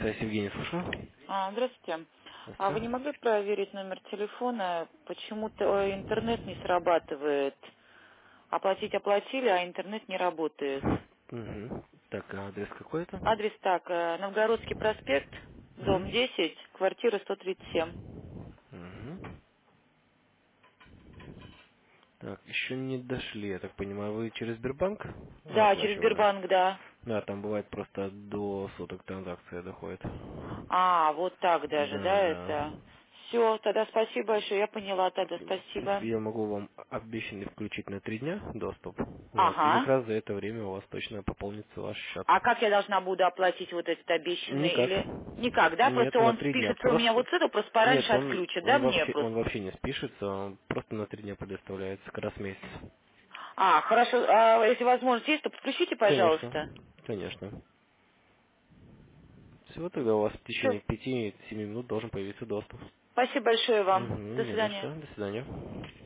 Связь Евгений, слушаю. Здравствуйте. А вы не Здравствуйте. могли проверить номер телефона? Почему-то интернет не срабатывает. Оплатить оплатили, а интернет не работает. Угу. Так, а адрес какой это? Адрес так, Новгородский проспект, дом Угу. 10, квартира 137. Угу. Так, еще не дошли, я так понимаю. Вы через Сбербанк Да, через оплачивали? Сбербанк, да. Да, там бывает просто до суток транзакция доходит. Вот так даже, Да, да, да. это. Все, тогда спасибо большое, я поняла тогда, спасибо. Я могу вам обещанный включить на 3 дня доступ. Вот. И как Ага. раз за это время у вас точно пополнится ваш счет. А как я должна буду оплатить вот этот обещанный Никак. или... Никак, да? Нет, Просто на он 3 дня. спишется у меня вот Просто с этого, просто нет, пораньше отключат, да, мне он просто? вообще не спишется, он просто на 3 дня предоставляется, как раз месяц. Хорошо. А если возможность есть, то подключите, Конечно, пожалуйста. конечно. Всего тогда у вас в Все. течение 5-7 минут должен появиться доступ. Спасибо большое Угу, вам. До не за свидания. что. До свидания.